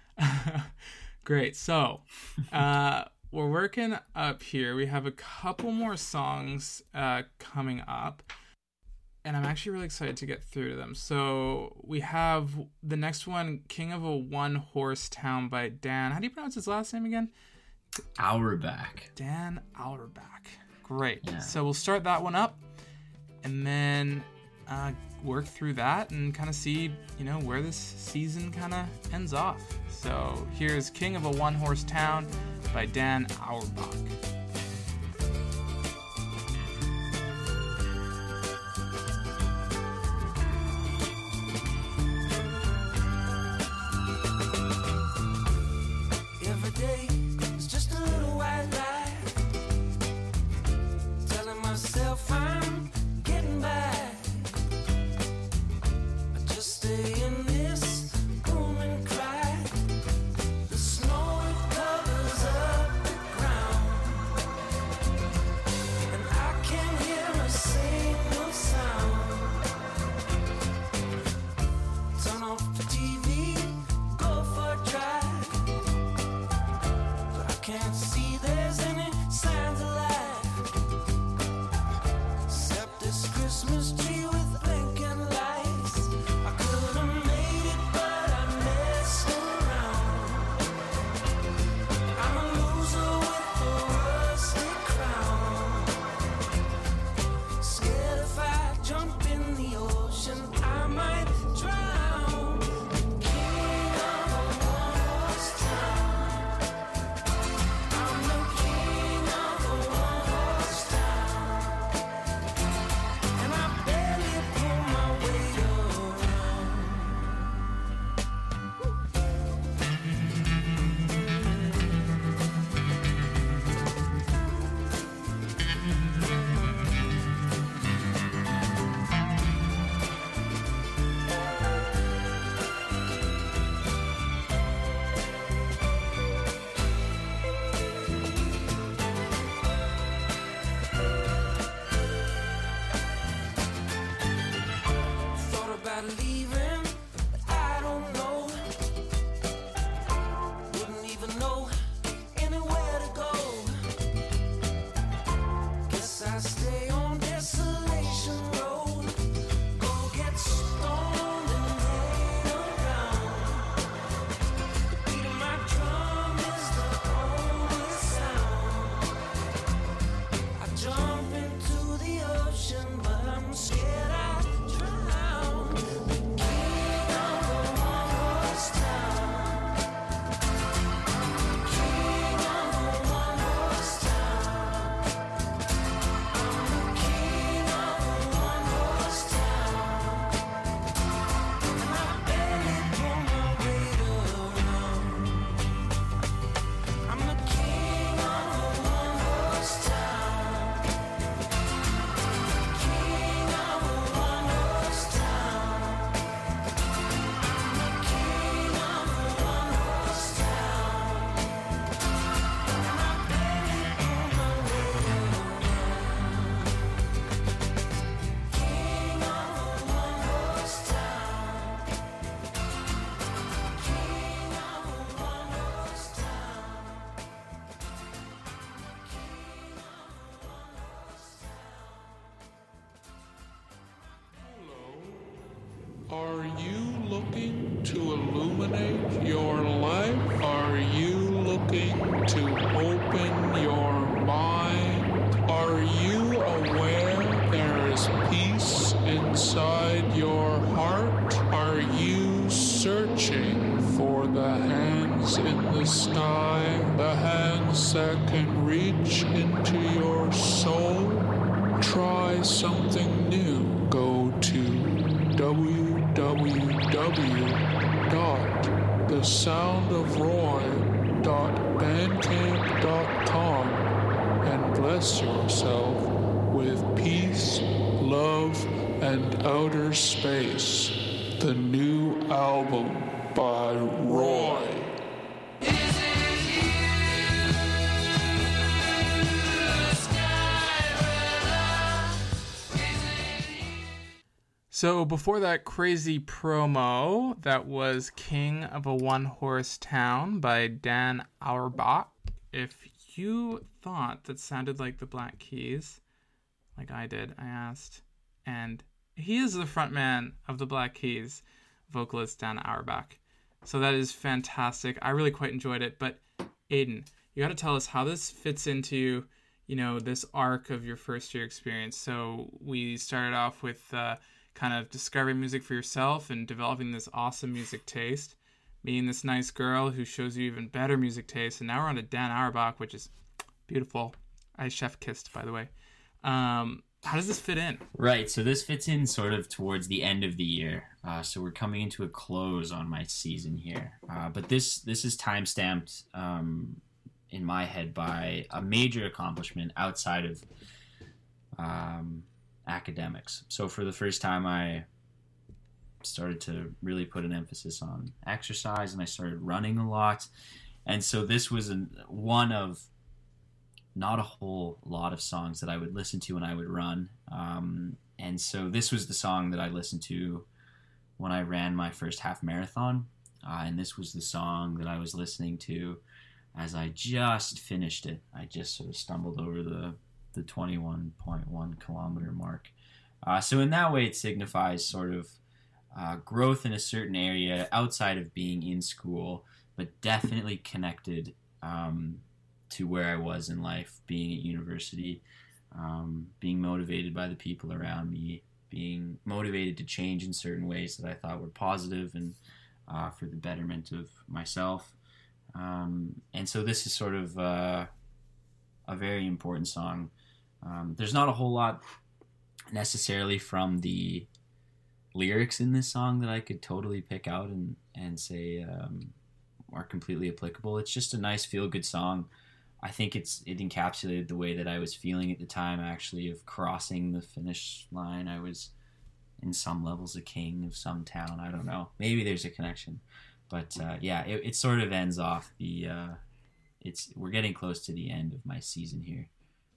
Great. So, uh, we're working up here. We have a couple more songs uh, coming up. And I'm actually really excited to get through to them. So we have the next one, King of a One Horse Town by Dan. How do you pronounce his last name again? Auerbach. Dan Auerbach. Great. Yeah. So we'll start that one up and then uh, work through that and kind of see, you know, where this season kind of ends off. So here's King of a One Horse Town by Dan Auerbach. Every day is just a little white lie, telling myself I'm getting by. I just stay in this room and cry. The snow it covers up the ground. looking to illuminate your life? Are you looking to open your mind? Are you aware there is peace inside your heart? Are you searching for the hands in the sky, the hands that can reach into your soul? Try something new. Go to w w w dot the sound of roy dot bandcamp dot com and bless yourself with peace, love, and outer space. The new album by Roy. So before that crazy promo, that was King of a One-Horse Town by Dan Auerbach. If you thought that sounded like the Black Keys, like I did, I asked, and he is the frontman of the Black Keys, vocalist Dan Auerbach. So that is fantastic. I really quite enjoyed it. But Aiden, you got to tell us how this fits into, you know, this arc of your first year experience. So we started off with uh, kind of discovering music for yourself and developing this awesome music taste, meeting this nice girl who shows you even better music taste, and now we're on to Dan Auerbach, which is beautiful. I chef kissed, by the way. Um, how does this fit in? Right, so this fits in sort of towards the end of the year. Uh, so we're coming into a close on my season here. Uh, but this this is time-stamped um, in my head by a major accomplishment outside of um, academics. So for the first time, I started to really put an emphasis on exercise, and I started running a lot. And so this was an, one of not a whole lot of songs that I would listen to when I would run. Um, and so this was the song that I listened to when I ran my first half marathon. Uh, and this was the song that I was listening to as I just finished it. I just sort of stumbled over the, the twenty-one point one kilometer mark. Uh, so in that way, it signifies sort of uh, growth in a certain area outside of being in school, but definitely connected um, to where I was in life, being at university, um, being motivated by the people around me, being motivated to change in certain ways that I thought were positive and uh, for the betterment of myself. Um, and so this is sort of uh, a very important song. Um, there's not a whole lot necessarily from the lyrics in this song that I could totally pick out and, and say um, are completely applicable. It's just a nice feel-good song. I think it's it encapsulated the way that I was feeling at the time, actually, of crossing the finish line. I was, in some levels, a king of some town. I don't know. Maybe there's a connection. But, uh, yeah, it, it sort of ends off the... Uh, it's we're getting close to the end of my season here.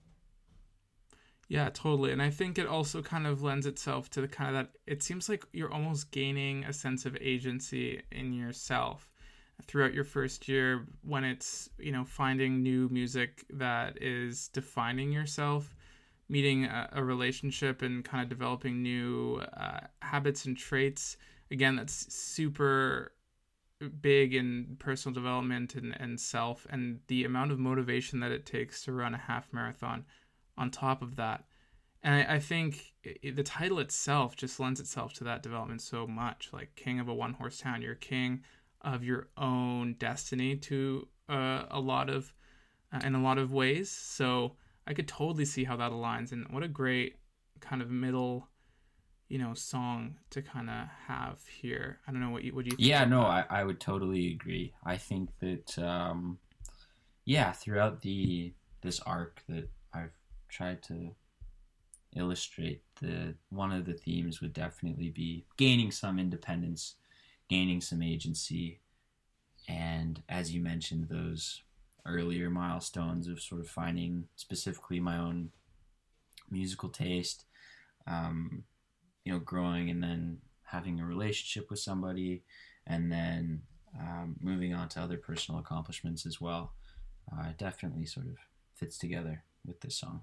Yeah, totally. And I think it also kind of lends itself to the kind of that... It seems like you're almost gaining a sense of agency in yourself throughout your first year, when it's, you know, finding new music that is defining yourself, meeting a, a relationship and kind of developing new uh, habits and traits. Again, that's super big in personal development and, and self, and the amount of motivation that it takes to run a half marathon on top of that. And I, I think it, the title itself just lends itself to that development so much. Like, king of a one-horse town, you're king of your own destiny to uh, a lot of uh, in a lot of ways. So I could totally see how that aligns, and what a great kind of middle, you know, song to kind of have here. I don't know what you what do you think? Yeah, no, I, I would totally agree. I think that um, yeah, throughout the this arc that I've tried to illustrate, the one of the themes would definitely be gaining some independence, gaining some agency, and as you mentioned, those earlier milestones of sort of finding specifically my own musical taste, um, you know, growing and then having a relationship with somebody, and then um, moving on to other personal accomplishments as well. Uh, it definitely sort of fits together with this song.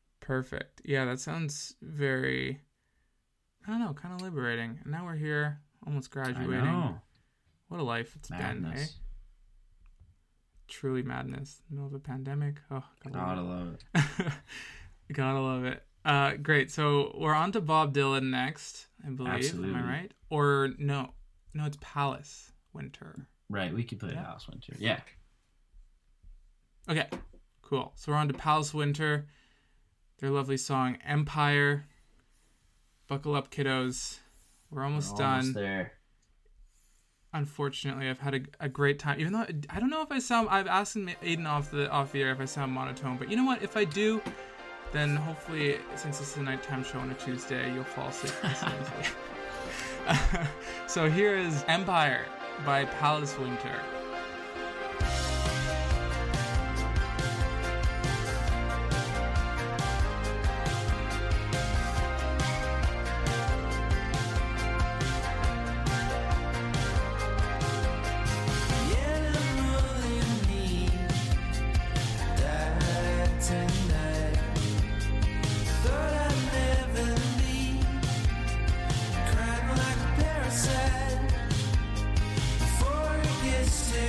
Perfect. Yeah, that sounds very... I don't know, kind of liberating. And now we're here almost I graduating. know. What a life it's been, eh? Madness. Truly madness. In the middle of a pandemic. Oh, gotta love Gotta it. love it. Gotta love it. Uh, great. So we're on to Bob Dylan next, I believe. Absolutely. Am I right? Or no? No, it's Palace Winter. Right, we could play Yeah. House Winter. Yeah. Okay, cool. So we're on to Palace Winter. Their lovely song Empire. Buckle up, kiddos. We're almost We're done. almost there. Unfortunately, I've had a, a great time. Even though I don't know if I sound, I've asked Aiden off the off the air if I sound monotone, but you know what? If I do, then hopefully, since it's a nighttime show on a Tuesday, you'll fall asleep as easily. So here is Empire by Palace Winter. Before it gets too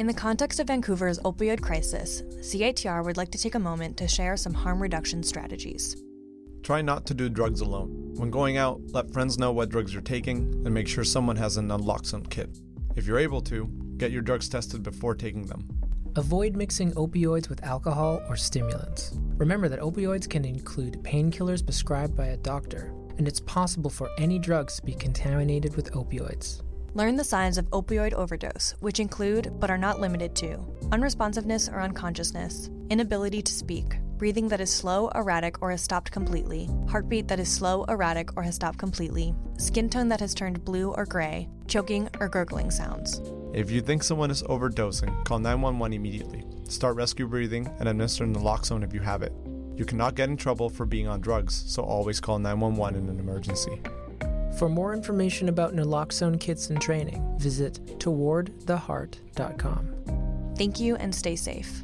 In the context of Vancouver's opioid crisis, C I T R would like to take a moment to share some harm reduction strategies. Try not to do drugs alone. When going out, let friends know what drugs you're taking and make sure someone has an naloxone kit. If you're able to, get your drugs tested before taking them. Avoid mixing opioids with alcohol or stimulants. Remember that opioids can include painkillers prescribed by a doctor, and it's possible for any drugs to be contaminated with opioids. Learn the signs of opioid overdose, which include, but are not limited to, unresponsiveness or unconsciousness, inability to speak, breathing that is slow, erratic, or has stopped completely, heartbeat that is slow, erratic, or has stopped completely, skin tone that has turned blue or gray, choking or gurgling sounds. If you think someone is overdosing, call nine one one immediately. Start rescue breathing and administer naloxone if you have it. You cannot get in trouble for being on drugs, so always call nine one one in an emergency. For more information about naloxone kits and training, visit toward the heart dot com. Thank you and stay safe.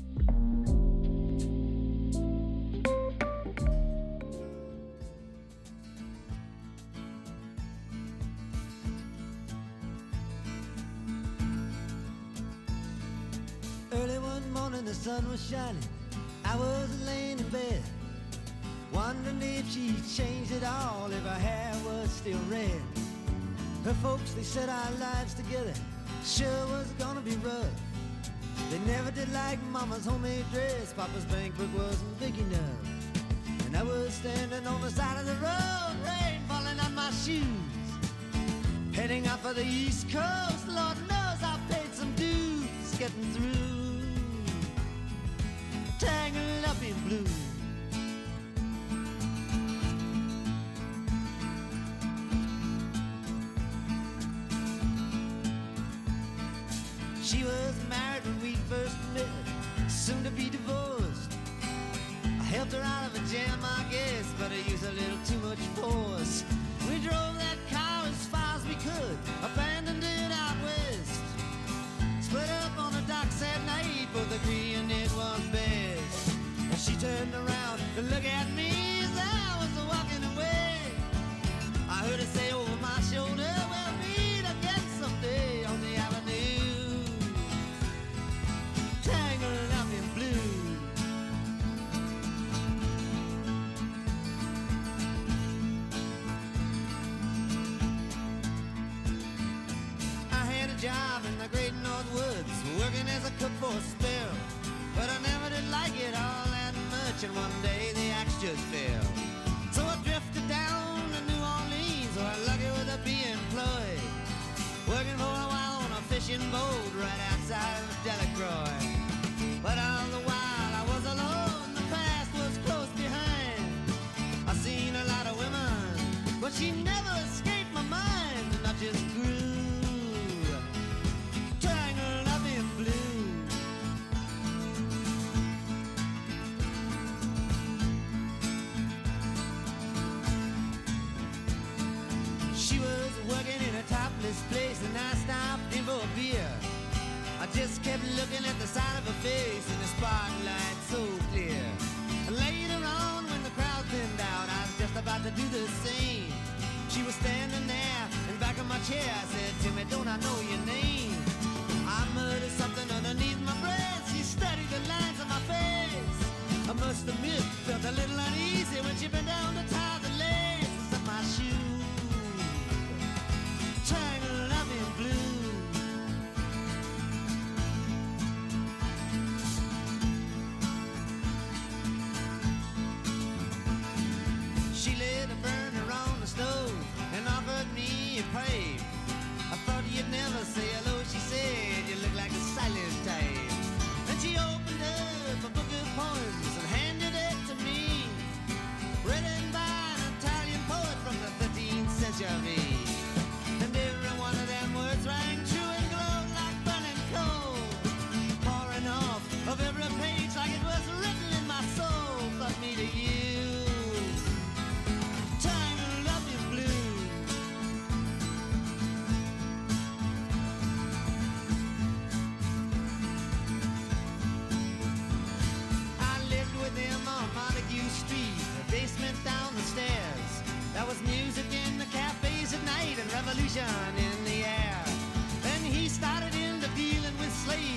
Early one morning the sun was shining. I was laying in bed, wondering if she changed it all, if her hair was still red. Her folks, they said our lives together sure was gonna be rough. They never did like Mama's homemade dress, Papa's bank book wasn't big enough. And I was standing on the side of the road, rain falling on my shoes, heading out for the East Coast. Lord knows I paid some dues getting through, tangled up in blue. She was married when we first met, soon to be divorced. I helped her out of a jam, I guess, but I used a little too much force. We drove that car as far as we could, abandoned it out west. Split up on the docks at night, both agreeing it was best. And she turned around to look at me as I was walking away. I heard her say over my shoulder, we'll meet again someday on the avenue, tangled up in blue. I had a job in the great North Woods, working as a cook for a spell, but I never did like it all that much, and one day the axe just fell. So I drifted down to New Orleans, where I'm lucky with a be employed, working for a while on a fishing boat right outside of Delacroix. But all the while I was alone, the past was close behind. I seen a lot of women, but she never escaped my mind, and I just grew tangled up in blue. She was working in a topless place, and I stopped in for a beer. I just kept looking at the side of her face in the spotlight so clear. And later on, when the crowd thinned out, I was just about to do the same. She was standing there in back of my chair. I said, Timmy, don't I know your name? I muttered something underneath my breath. She studied the lines on my face. I must admit, felt a little uneasy when she bent down to tie the laces of my shoe, tangled up in blue. She lit a burner on the stove and offered me a pipe. I thought you'd never say hello, she said, you look like a silent type. Then she opened up a book of poems and handed it to me, written by an Italian poet from the thirteenth century. And every one of them words rang true and glowed like burning coal, pouring off of every page like it was written in my soul. But me to you, tangled up in blue. I lived with him on Montague Street, the basement down the stairs. There was music in the cafes at night and revolution in the air. Then he started into dealing with slaves.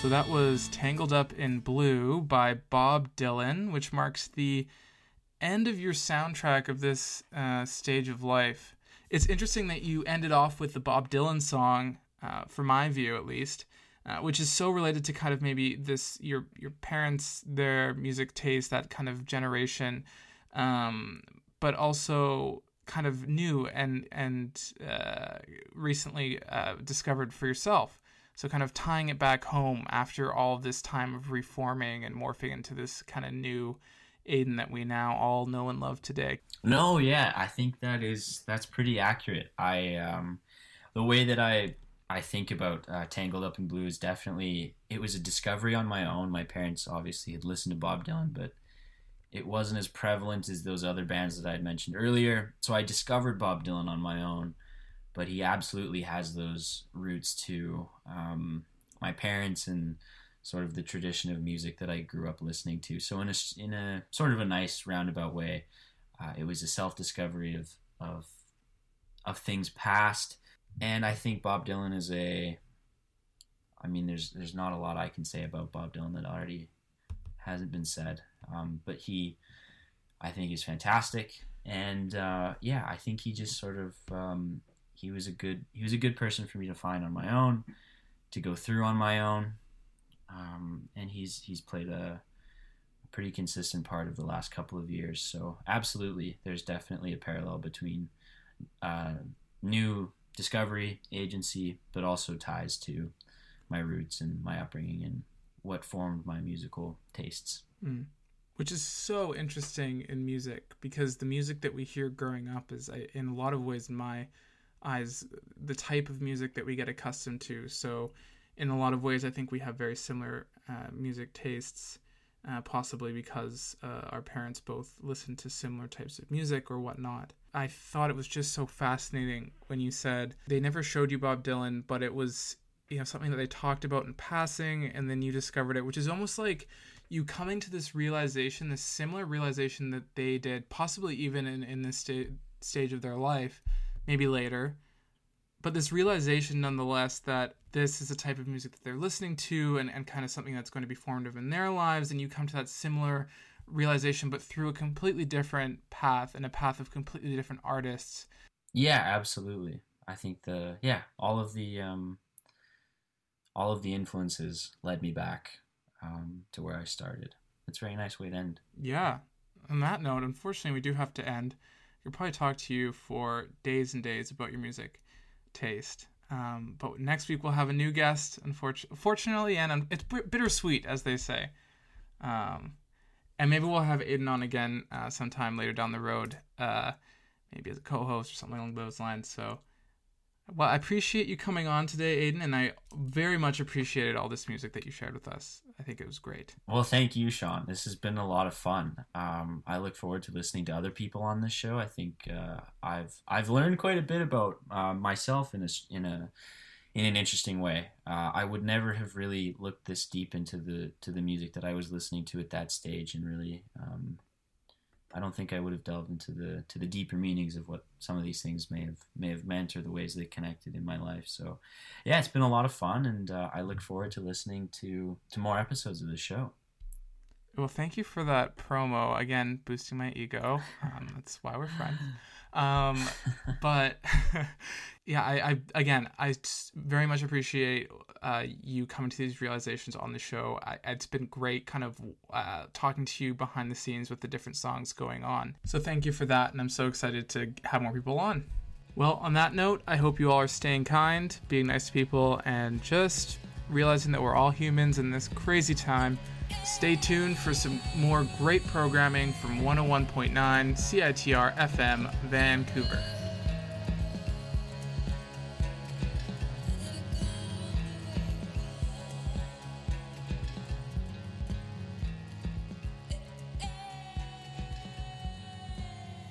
So that was Tangled Up in Blue by Bob Dylan, which marks the end of your soundtrack of this uh, stage of life. It's interesting that you ended off with the Bob Dylan song, uh, for my view at least, uh, which is so related to kind of maybe this your your parents, their music taste, that kind of generation, um, but also kind of new and and uh, recently uh, discovered for yourself. So kind of tying it back home after all this time of reforming and morphing into this kind of new Aiden that we now all know and love today. No, yeah, I think that is that's pretty accurate. I um, the way that I I think about uh, Tangled Up in Blue is definitely, it was a discovery on my own. My parents obviously had listened to Bob Dylan, but it wasn't as prevalent as those other bands that I had mentioned earlier. So I discovered Bob Dylan on my own, but he absolutely has those roots to um, my parents and sort of the tradition of music that I grew up listening to. So in a, in a sort of a nice roundabout way, uh, it was a self-discovery of, of, of things past. And I think Bob Dylan is a, I mean, there's, there's not a lot I can say about Bob Dylan that already hasn't been said. Um, but he, I think is fantastic. And uh, yeah, I think he just sort of, um, he was a good, he was a good person for me to find on my own, to go through on my own. Um, and he's he's played a, a pretty consistent part of the last couple of years. So absolutely, there's definitely a parallel between uh, new discovery, agency, but also ties to my roots and my upbringing and what formed my musical tastes. Mm. Which is so interesting in music, because the music that we hear growing up is, in a lot of ways, in my eyes, the type of music that we get accustomed to. So in a lot of ways, I think we have very similar uh, music tastes, uh, possibly because uh, our parents both listened to similar types of music or whatnot. I thought it was just so fascinating when you said they never showed you Bob Dylan, but it was, you know, something that they talked about in passing, and then you discovered it, which is almost like you coming to this realization, this similar realization that they did, possibly even in, in this sta- stage of their life, maybe later, but this realization nonetheless that this is the type of music that they're listening to, and, and kind of something that's going to be formative in their lives, and you come to that similar realization, but through a completely different path, and a path of completely different artists. Yeah, absolutely. I think the, yeah, all of the, um, all of the influences led me back um, to where I started. It's a very nice way to end. Yeah. On that note, unfortunately, we do have to end. We'll probably talk to you for days and days about your music taste. Um, but next week we'll have a new guest, unfortunately, fortunately, and it's bittersweet, as they say. Um, and maybe we'll have Aiden on again uh, sometime later down the road, uh, maybe as a co-host or something along those lines. So, well, I appreciate you coming on today, Aiden, and I very much appreciated all this music that you shared with us. I think it was great. Well, thank you, Sean. This has been a lot of fun. Um, I look forward to listening to other people on this show. I think uh, I've I've learned quite a bit about uh, myself in a in a in an interesting way. Uh, I would never have really looked this deep into the to the music that I was listening to at that stage, and really, um, I don't think I would have delved into the to the deeper meanings of what some of these things may have may have meant, or the ways they connected in my life. So, yeah, it's been a lot of fun, and uh, I look forward to listening to to more episodes of the show. Well, thank you for that promo. Again, boosting my ego. Um, that's why we're friends. Um, but yeah, I, I again, I very much appreciate uh, you coming to these realizations on the show. I, it's been great kind of uh, talking to you behind the scenes with the different songs going on. So thank you for that, and I'm so excited to have more people on. Well, on that note, I hope you all are staying kind, being nice to people, and just realizing that we're all humans in this crazy time. Stay tuned for some more great programming from one oh one point nine C I T R F M Vancouver.